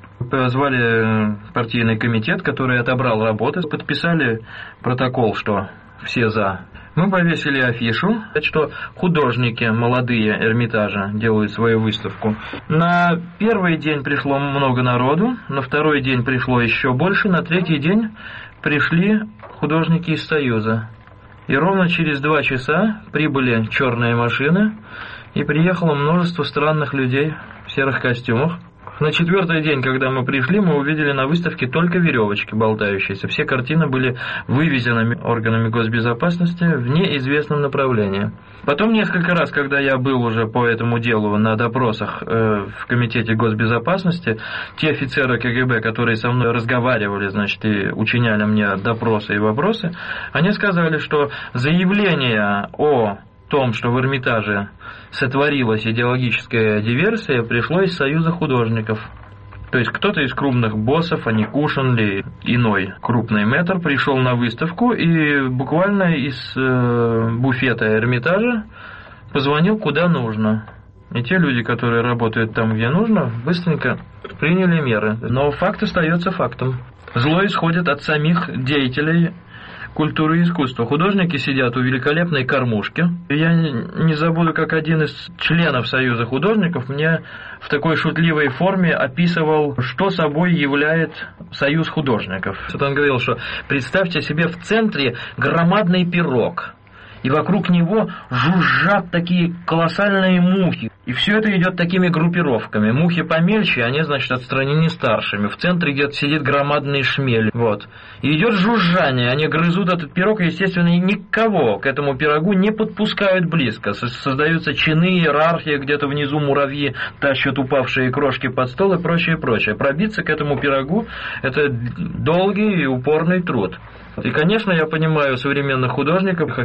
Позвали партийный комитет, который отобрал работы, подписали протокол, что все за. Мы повесили афишу, что художники молодые Эрмитажа делают свою выставку. На первый день пришло много народу, на второй день пришло еще больше, на третий день пришли художники из Союза. И ровно через два часа прибыли черные машины, и приехало множество странных людей в серых костюмах. На четвертый день, когда мы пришли, мы увидели на выставке только веревочки болтающиеся. Все картины были вывезены органами госбезопасности в неизвестном направлении. Потом несколько раз, когда я был уже по этому делу на допросах э, в Комитете госбезопасности, те офицеры КГБ, которые со мной разговаривали, значит, и учиняли мне допросы и вопросы, они сказали, что заявление о том, что в Эрмитаже сотворилась идеологическая диверсия, пришло из Союза художников. То есть кто-то из крупных боссов, Аникушин или иной крупный мэтр, пришел на выставку и буквально из э, буфета Эрмитажа позвонил куда нужно. И те люди, которые работают там, где нужно, быстренько приняли меры. Но факт остается фактом. Зло исходит от самих деятелей культуры и искусства. Художники сидят у великолепной кормушки. Я не забуду, как один из членов Союза художников мне в такой шутливой форме описывал, что собой являет Союз художников. Вот он говорил, что представьте себе в центре громадный пирог, и вокруг него жужжат такие колоссальные мухи. И все это идет такими группировками. Мухи помельче, они, значит, отстранены старшими. В центре где-то сидит громадный шмель. Вот. И идет жужжание, они грызут этот пирог, и, естественно, никого к этому пирогу не подпускают близко. Создаются чины, иерархия, где-то внизу муравьи тащат упавшие крошки под стол и прочее, прочее. Пробиться к этому пирогу – это долгий и упорный труд. И, конечно, я понимаю современных художников, официальных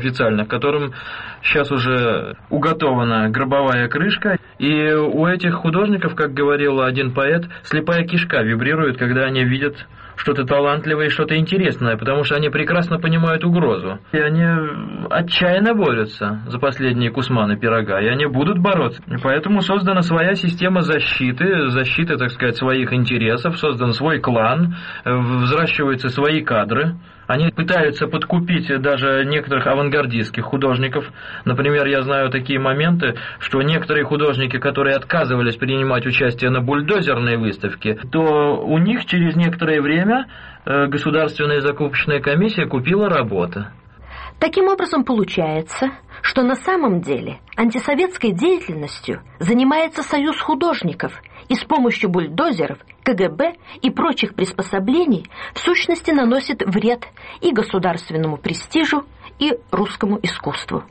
на котором сейчас уже уготована гробовая крышка. И у этих художников, как говорил один поэт, слепая кишка вибрирует, когда они видят что-то талантливое и что-то интересное, потому что они прекрасно понимают угрозу. И они отчаянно борются за последние кусманы пирога, и они будут бороться. И поэтому создана своя система защиты, защиты, так сказать, своих интересов, создан свой клан, взращиваются свои кадры. Они пытаются подкупить даже некоторых авангардистских художников. Например, я знаю такие моменты, что некоторые художники, которые отказывались принимать участие на бульдозерной выставке, то у них через некоторое время государственная закупочная комиссия купила работы. Таким образом, получается, что на самом деле антисоветской деятельностью занимается Союз художников, и с помощью бульдозеров, КГБ и прочих приспособлений в сущности наносит вред и государственному престижу, и русскому искусству.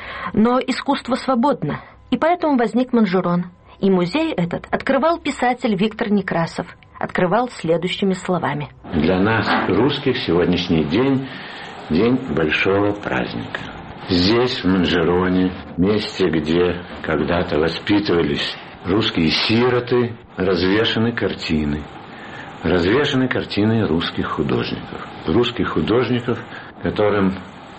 Но искусство свободно, и поэтому возник Манжурон. И музей этот открывал писатель Виктор Некрасов, открывал следующими словами. Для нас, русских, сегодняшний день – день большого праздника. Здесь, в Манжуроне, месте, где когда-то воспитывались русские сироты, развешаны картины. Развешаны картины русских художников. Русских художников, которым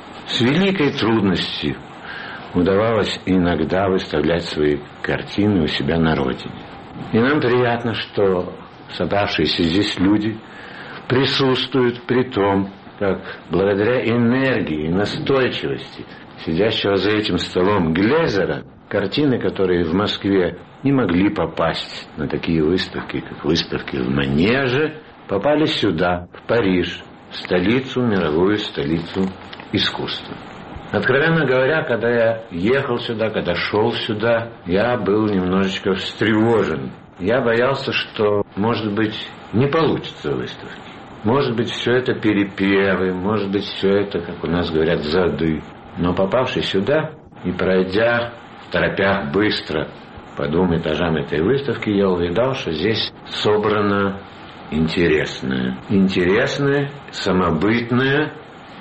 с великой трудностью удавалось иногда выставлять свои картины у себя на родине. И нам приятно, что собравшиеся здесь люди присутствуют при том, как благодаря энергии и настойчивости сидящего за этим столом Глейзера, картины, которые в Москве не могли попасть на такие выставки, как выставки в Манеже, попали сюда, в Париж, в столицу, мировую столицу искусства. Откровенно говоря, когда я ехал сюда, когда шел сюда, я был немножечко встревожен. Я боялся, что, может быть, не получится выставки. Может быть, все это перепевы, может быть, все это, как у нас говорят, зады. Но попавший сюда и пройдя в торопях быстро по двум этажам этой выставки, я увидал, что здесь собрано интересное. Интересное, самобытное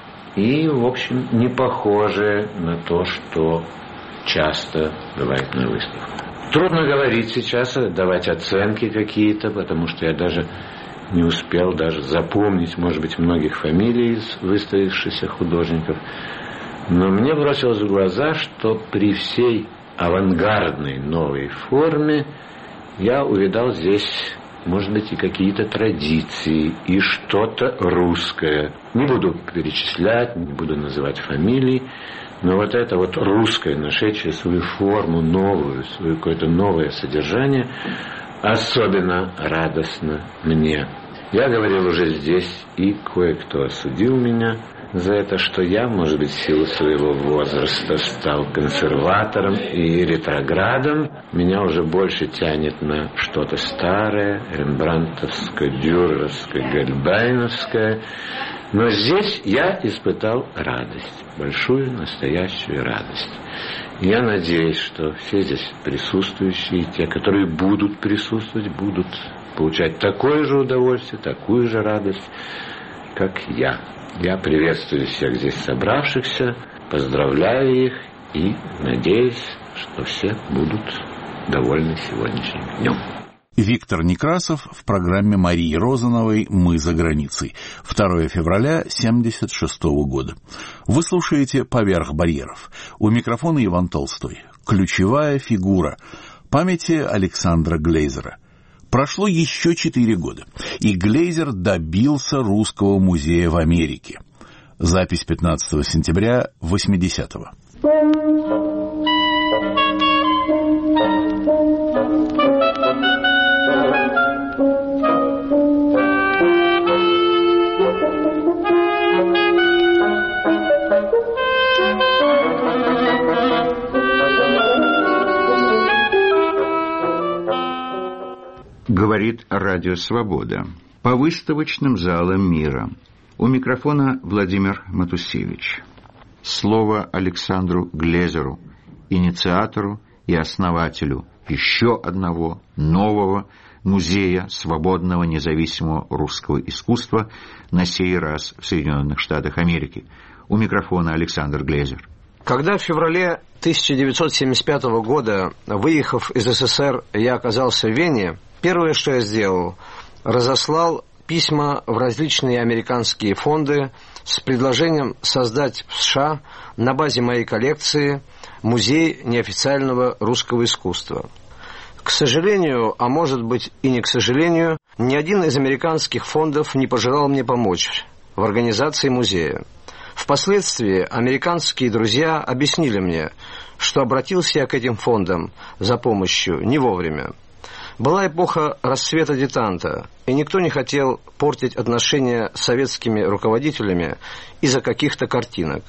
и, в общем, не похожее на то, что часто бывает на выставках. Трудно говорить сейчас, давать оценки какие-то, потому что я даже не успел даже запомнить, может быть, многих фамилий из выставившихся художников. Но мне бросилось в глаза, что при всей авангардной новой форме я увидал здесь, может быть, и какие-то традиции, и что-то русское. Не буду перечислять, не буду называть фамилии, но вот это вот русское, нашедшее свою форму новую, свое какое-то новое содержание, особенно радостно мне. Я говорил уже здесь, и кое-кто осудил меня за это, что я, может быть, в силу своего возраста стал консерватором и ретроградом. Меня уже больше тянет на что-то старое, рембрандтовское, дюреровское, гольбайновское. Но здесь я испытал радость, большую настоящую радость. Я надеюсь, что все здесь присутствующие, те, которые будут присутствовать, будут получать такое же удовольствие, такую же радость, как я. Я приветствую всех здесь собравшихся, поздравляю их и надеюсь, что все будут довольны сегодняшним днем. Виктор Некрасов в программе Марии Розановой «Мы за границей». второе февраля семьдесят шестого года. Вы слушаете «Поверх барьеров». У микрофона Иван Толстой. Ключевая фигура памяти Александра Глейзера. Прошло еще четыре года, и Глейзер добился Русского музея в Америке. Запись пятнадцатого сентября восьмидесятого. Говорит Радио Свобода. По выставочным залам мира. У микрофона Владимир Матусевич. Слово Александру Глейзеру, инициатору и основателю еще одного нового музея свободного независимого русского искусства, на сей раз в Соединенных Штатах Америки. У микрофона Александр Глейзер. Когда в феврале тысяча девятьсот семьдесят пятого года, выехав из СССР, я оказался в Вене, первое, что я сделал, разослал письма в различные американские фонды с предложением создать в США на базе моей коллекции музей неофициального русского искусства. К сожалению, а может быть и не к сожалению, ни один из американских фондов не пожелал мне помочь в организации музея. Впоследствии американские друзья объяснили мне, что обратился я к этим фондам за помощью не вовремя. Была эпоха расцвета дилетанта, и никто не хотел портить отношения с советскими руководителями из-за каких-то картинок.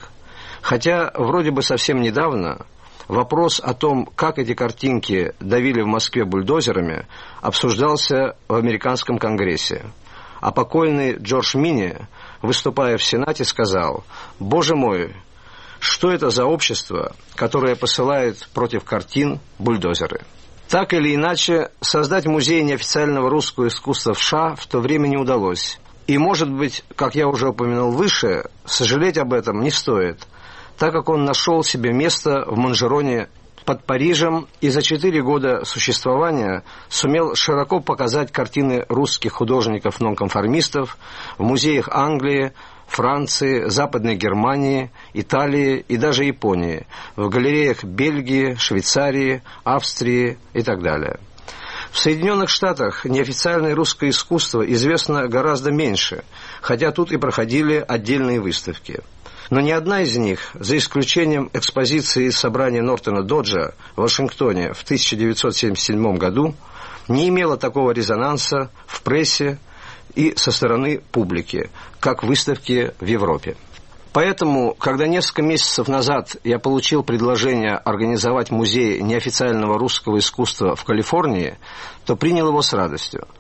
Хотя вроде бы совсем недавно вопрос о том, как эти картинки давили в Москве бульдозерами, обсуждался в американском конгрессе. А покойный Джордж Минни, выступая в Сенате, сказал: «Боже мой, что это за общество, которое посылает против картин бульдозеры?» Так или иначе, создать музей неофициального русского искусства в США в то время не удалось. И, может быть, как я уже упомянул выше, сожалеть об этом не стоит, так как он нашел себе место в Монжероне под Парижем и за четыре года существования сумел широко показать картины русских художников-нонконформистов в музеях Англии, Франции, Западной Германии, Италии и даже Японии, в галереях Бельгии, Швейцарии, Австрии и так далее. В Соединенных Штатах неофициальное русское искусство известно гораздо меньше, хотя тут и проходили отдельные выставки. Но ни одна из них, за исключением экспозиции из собрания Нортона Доджа в Вашингтоне в тысяча девятьсот семьдесят седьмом году, не имела такого резонанса в прессе и со стороны публики, как выставки в Европе. Поэтому, когда несколько месяцев назад я получил предложение организовать музей неофициального русского искусства в Калифорнии, то принял его с радостью.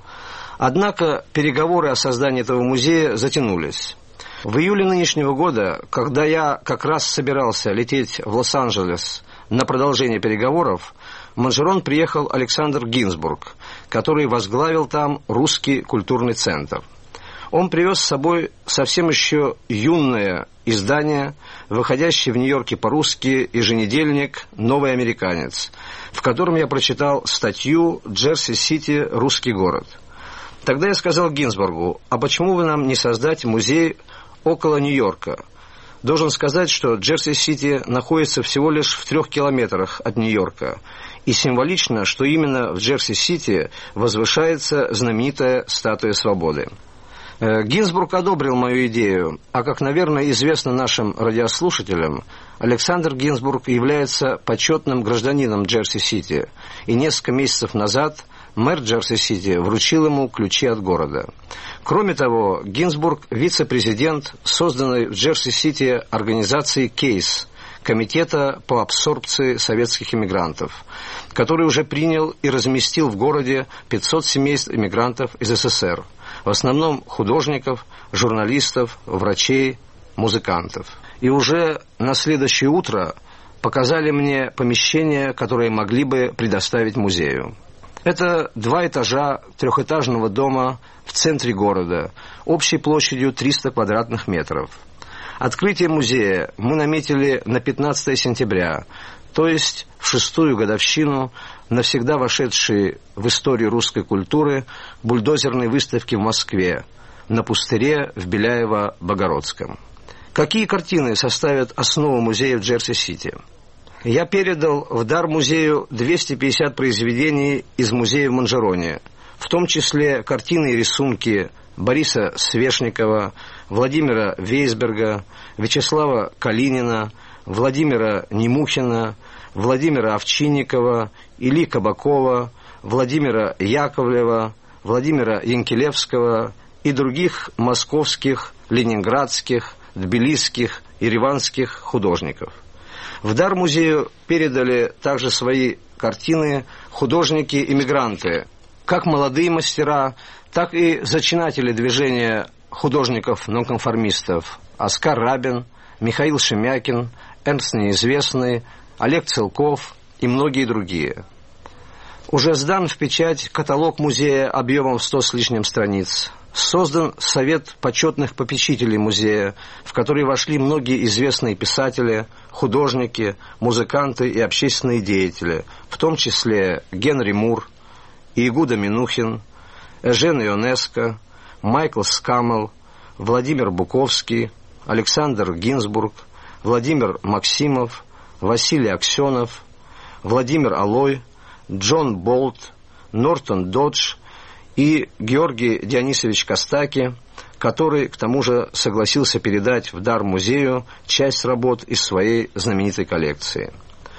Однако переговоры о создании этого музея затянулись. В июле нынешнего года, когда я как раз собирался лететь в Лос-Анджелес на продолжение переговоров, в Монжерон приехал Александр Гинзбург, который возглавил там русский культурный центр. Он привез с собой совсем еще юное издание, выходящее в Нью-Йорке по-русски еженедельник «Новый американец», в котором я прочитал статью «Джерси-Сити. Русский город». Тогда я сказал Гинзбургу: а почему бы нам не создать музей около Нью-Йорка? Должен сказать, что Джерси-Сити находится всего лишь в трех километрах от Нью-Йорка, и символично, что именно в Джерси-Сити возвышается знаменитая статуя свободы. Гинзбург одобрил мою идею, а как, наверное, известно нашим радиослушателям, Александр Гинзбург является почетным гражданином Джерси-Сити, и несколько месяцев назад мэр Джерси-Сити вручил ему ключи от города. Кроме того, Гинзбург – вице-президент созданной в Джерси-Сити организации «Кейс», Комитета по абсорбции советских иммигрантов, который уже принял и разместил в городе пятьсот семейств иммигрантов из СССР, в основном художников, журналистов, врачей, музыкантов. И уже на следующее утро показали мне помещение, которое могли бы предоставить музею. Это два этажа трехэтажного дома в центре города, общей площадью триста квадратных метров. Открытие музея мы наметили на пятнадцатое сентября, то есть в шестую годовщину навсегда вошедшей в историю русской культуры бульдозерной выставки в Москве, на пустыре в Беляево-Богородском. Какие картины составят основу музея в Джерси-Сити? Я передал в дар музею двести пятьдесят произведений из музея в Монжероне, в том числе картины и рисунки Бориса Свешникова, Владимира Вейсберга, Вячеслава Калинина, Владимира Немухина, Владимира Овчинникова, Ильи Кабакова, Владимира Яковлева, Владимира Янкелевского и других московских, ленинградских, тбилисских, ереванских художников. В дар музею передали также свои картины художники-иммигранты, как молодые мастера, так и зачинатели движения художников-нонконформистов Оскар Рабин, Михаил Шемякин, Эрнст Неизвестный, Олег Целков и многие другие. Уже сдан в печать каталог музея объемом сто с лишним страниц. Создан Совет почетных попечителей музея, в который вошли многие известные писатели, художники, музыканты и общественные деятели, в том числе Генри Мур, Иегуда Минухин, Эжен Ионеско, Майкл Скамел, Владимир Буковский, Александр Гинзбург, Владимир Максимов, Василий Аксенов, Владимир Алой, Джон Болт, Нортон Додж и Георгий Дионисович Костаки, который, к тому же, согласился передать в дар музею часть работ из своей знаменитой коллекции.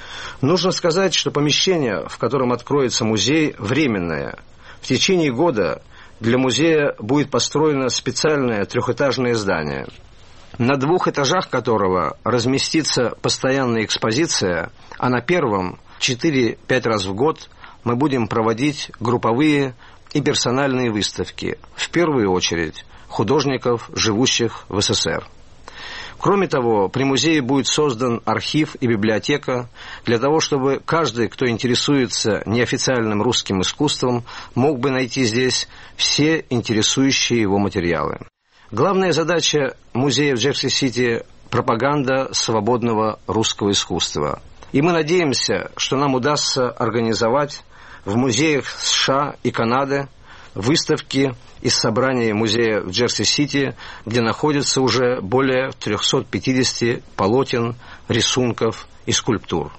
Нужно сказать, что помещение, в котором откроется музей, временное. В течение года для музея будет построено специальное трехэтажное здание, на двух этажах которого разместится постоянная экспозиция, а на первом четыре-пять раз в год мы будем проводить групповые и персональные выставки, в первую очередь художников, живущих в СССР. Кроме того, при музее будет создан архив и библиотека для того, чтобы каждый, кто интересуется неофициальным русским искусством, мог бы найти здесь все интересующие его материалы. Главная задача музея в Джерси-Сити – пропаганда свободного русского искусства. И мы надеемся, что нам удастся организовать в музеях США и Канады выставки из собрания музея в Джерси-Сити, где находится уже более триста пятьдесят полотен, рисунков и скульптур.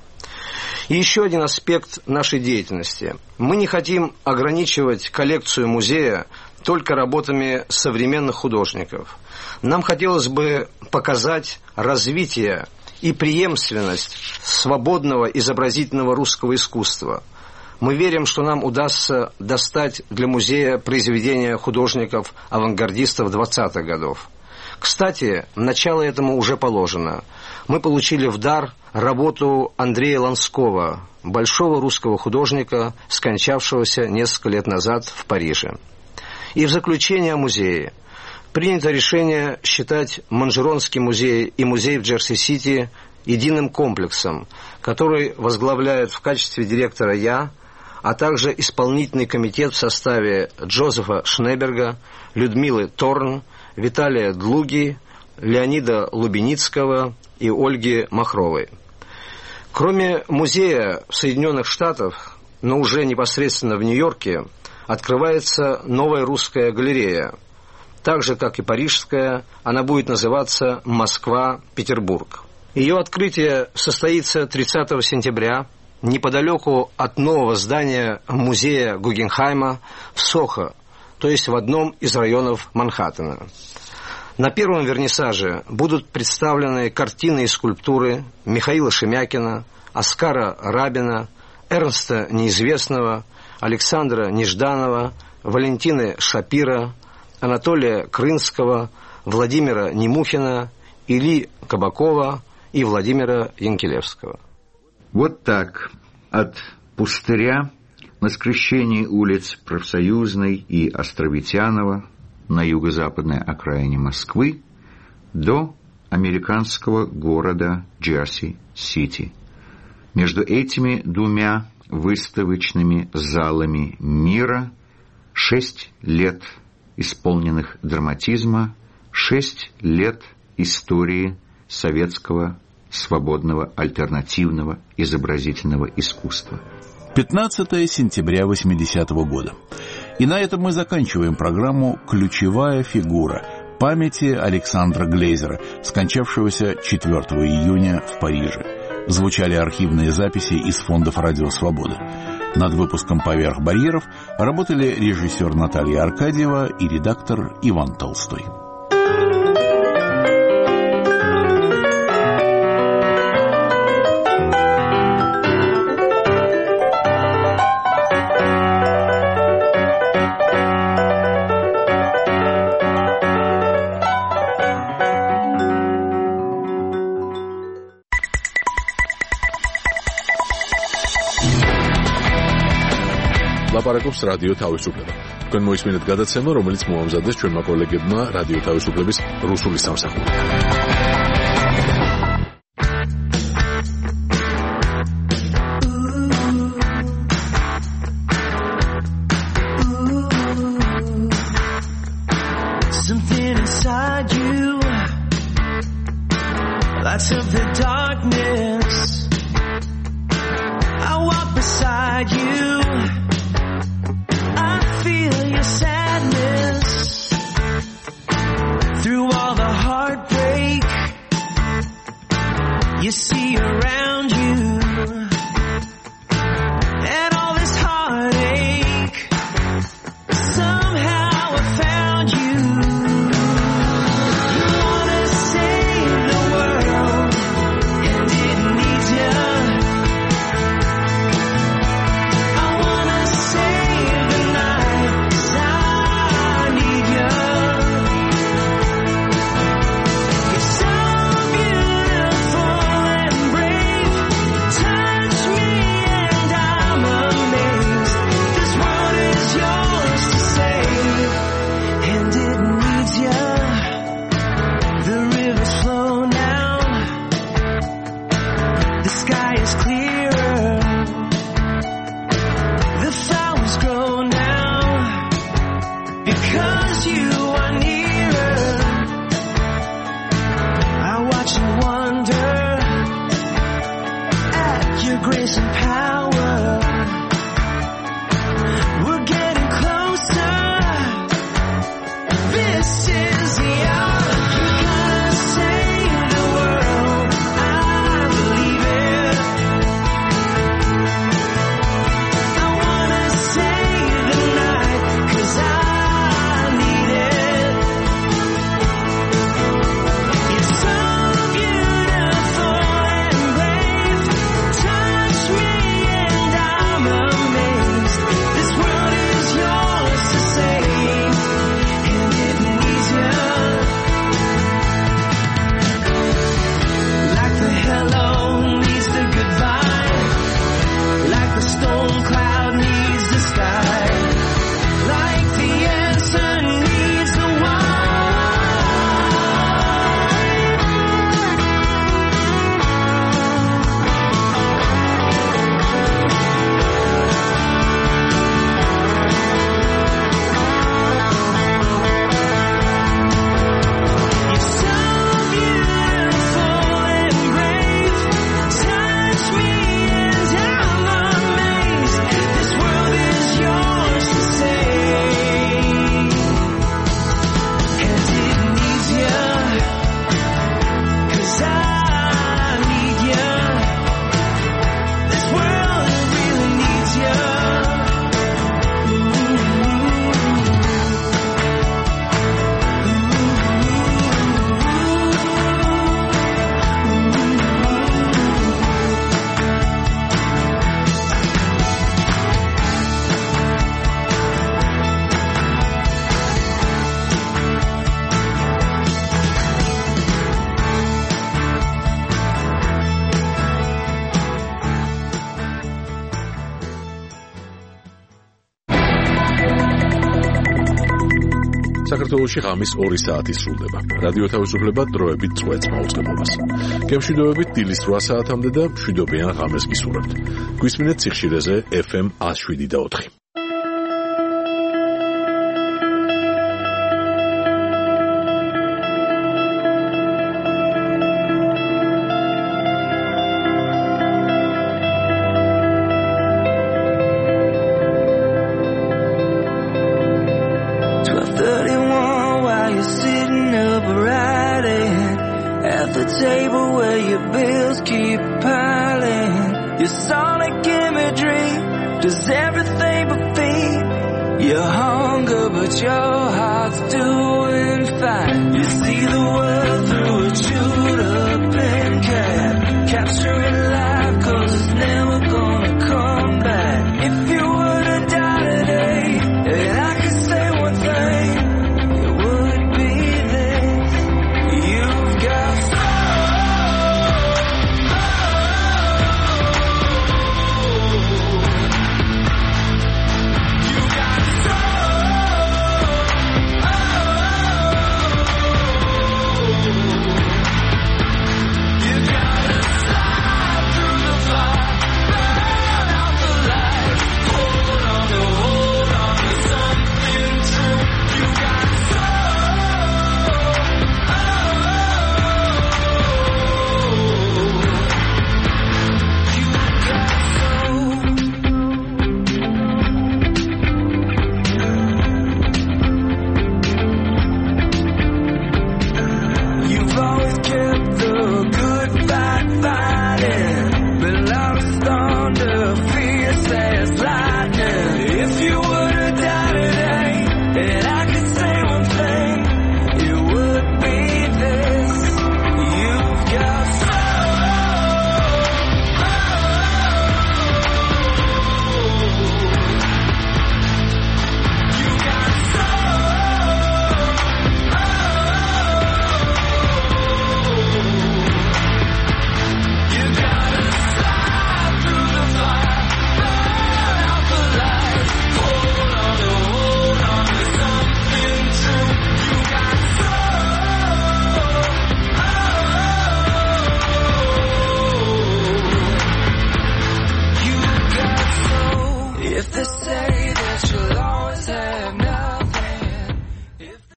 И еще один аспект нашей деятельности. Мы не хотим ограничивать коллекцию музея только работами современных художников. Нам хотелось бы показать развитие и преемственность свободного изобразительного русского искусства. Мы верим, что нам удастся достать для музея произведения художников-авангардистов двадцатых годов. Кстати, начало этому уже положено. Мы получили в дар работу Андрея Ланского, большого русского художника, скончавшегося несколько лет назад в Париже. И в заключение о музее. Принято решение считать Манжеронский музей и музей в Джерси-Сити единым комплексом, который возглавляет в качестве директора я, а также исполнительный комитет в составе Джозефа Шнеберга, Людмилы Торн, Виталия Длуги, Леонида Лубеницкого и Ольги Махровой. Кроме музея в Соединенных Штатах, но уже непосредственно в Нью-Йорке, открывается новая русская галерея. Так же, как и парижская, она будет называться «Москва-Петербург». Ее открытие состоится тридцатого сентября неподалеку от нового здания музея Гугенхайма в Сохо, то есть в одном из районов Манхэттена. На первом вернисаже будут представлены картины и скульптуры Михаила Шемякина, Оскара Рабина, Эрнста Неизвестного, Александра Нежданова, Валентины Шапира, Анатолия Крынского, Владимира Немухина, Ильи Кабакова и Владимира Янкелевского. Вот так, от пустыря на скрещении улиц Профсоюзной и Островитянова на юго-западной окраине Москвы до американского города Джерси-Сити. Между этими двумя выставочными залами мира шесть лет исполненных драматизма, шесть лет истории советского свободного альтернативного изобразительного искусства. пятнадцатого сентября восьмидесятого года. И на этом мы заканчиваем программу «Ключевая фигура» памяти Александра Глейзера, скончавшегося четвёртого июня в Париже. Звучали архивные записи из фондов «Радио Свобода». Над выпуском «Поверх барьеров» работали режиссер Наталья Аркадьева и редактор Иван Толстой. ლაპარაკობს რადიო თავისუფლება. თქვენ მოისმინეთ გადაცემა, რომელიც მოამზადეს ჩვენმა კოლეგებმა რადიო თავისუფლების რუსული სამსახური. out of the darkness. I walk beside you. I feel your sadness. Through all the heartbreak you see around you. And all this heartache, somehow I found you. You wanna save the world, and it needs you. I wanna save the night, 'cause I need you. You're so beautiful and brave. Touch me and I'm amazed. This world is yours to save, and it needs you. The rivers flow now. The sky is clearer. The flowers grow now because you are nearer. I watch and wonder at your grace and power. We're getting closer. This is the hour. You're gonna save the world. I believe it. I wanna save the night, 'cause I need it. You're so beautiful and brave. Touch me and I'm amazed. This world is yours to save, and it needs you. Like the hello needs the goodbye, like the storm cloud needs the sky, like the answer needs the why. You're so beautiful and brave. Touch me and I'm amazed. This world is yours to save, and it needs you, 'cause I need you. This world really needs you. საქართველოში ღამის ორი საათი სრულდება. რადიო თავისუფლება დროებით წვეთს მაუწყებლობას. გემშვიდობებით დილის რვა საათამდე და მშვიდობიან ღამეს გისურვებთ. გვისმინეთ სიხშირეზე ეფ ემ one oh seven point four. twelve thirty-one while you're sitting up writing at the table where your bills keep piling. Your sonic imagery does everything but feed your hunger, but your heart's too